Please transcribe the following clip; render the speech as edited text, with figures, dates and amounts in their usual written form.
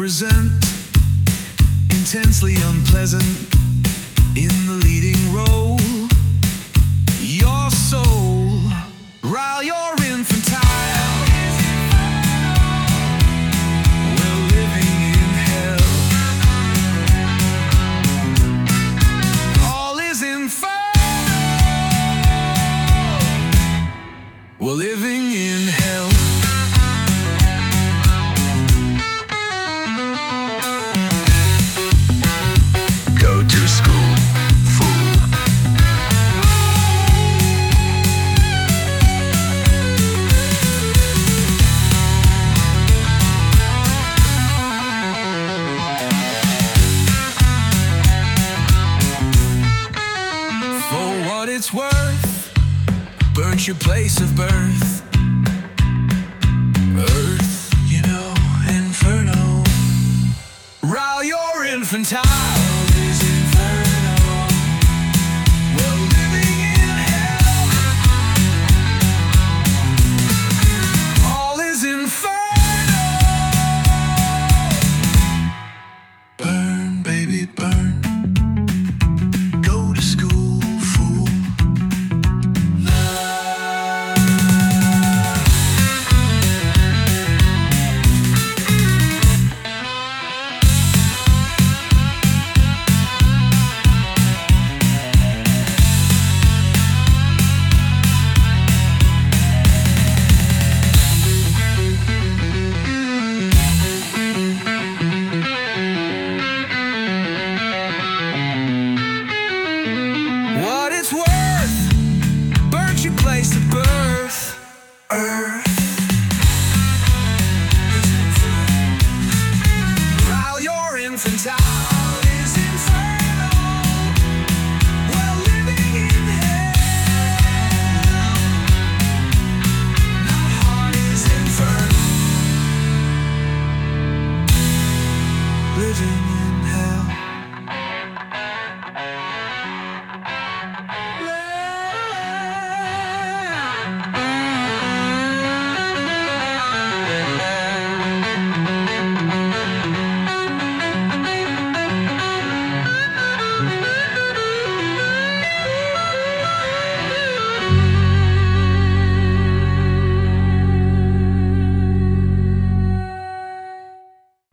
present, intensely unpleasant, in the leading role. Your soul, while you're infantile, we're living in hell. All is infernal. We're living in hell. Go to school, fool. For what it's worth, burnt your place of birth. Earth, you know, inferno. While you're infantile is inferno. We're living in hell. All is inferno. Burn, baby, burn. Go to school, fool. What it's worth, burnt your place of birth. Earth. While you're infantile.